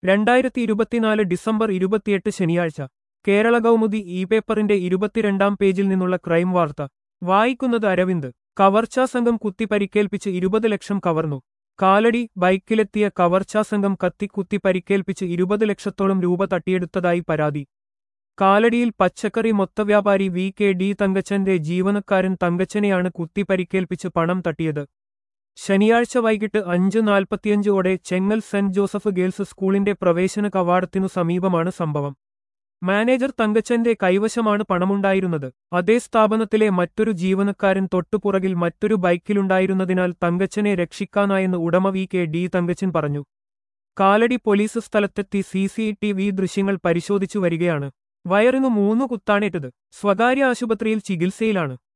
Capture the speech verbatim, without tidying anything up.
രണ്ടായിരത്തി ഇരുപത്തിനാല് ഡിസംബർ ഇരുപത്തിയെട്ട് ശനിയാഴ്ച കേരള കൗമുദി ഇ പേപ്പറിന്റെ ഇരുപത്തിരണ്ടാം പേജിൽ നിന്നുള്ള ക്രൈം വാർത്ത വായിക്കുന്നത് അരവിന്ദ്. കവർച്ചാസംഘം കുത്തി പരിക്കേൽപ്പിച്ച് ഇരുപത് ലക്ഷം കവർന്നു. കാലടി ബൈക്കിലെത്തിയ കവർച്ചാസംഘം കത്തിക്കുത്തി പരിക്കേൽപ്പിച്ച് ഇരുപത് ലക്ഷത്തോളം രൂപ തട്ടിയെടുത്തതായി പരാതി. കാലടിയിൽ പച്ചക്കറി മൊത്തവ്യാപാരി വി കെ ഡി തങ്കച്ചന്റെ ജീവനക്കാരൻ തങ്കച്ചനെയാണ് കുത്തി പരിക്കേൽപ്പിച്ച് പണം തട്ടിയത്. ശനിയാഴ്ച വൈകിട്ട് അഞ്ച് നാൽപ്പത്തിയഞ്ചോടെ ചെങ്ങൽ സെന്റ് ജോസഫ് ഗേൾസ് സ്കൂളിന്റെ പ്രവേശന കവാടത്തിനു സമീപമാണ് സംഭവം. മാനേജർ തങ്കച്ചന്റെ കൈവശമാണ് പണമുണ്ടായിരുന്നത്. അതേ സ്ഥാപനത്തിലെ മറ്റൊരു ജീവനക്കാരൻ തൊട്ടുപുറകിൽ മറ്റൊരു ബൈക്കിലുണ്ടായിരുന്നതിനാൽ തങ്കച്ചനെ രക്ഷിക്കാനായെന്ന് ഉടമ വി കെ ഡി തങ്കച്ചൻ പറഞ്ഞു. കാലടി പോലീസ് സ്ഥലത്തെത്തി സി സി ടി വി ദൃശ്യങ്ങൾ പരിശോധിച്ചു വരികയാണ്. വയറിനു മൂന്നു കുത്താണേറ്റത്. സ്വകാര്യ ആശുപത്രിയിൽ ചികിത്സയിലാണ്.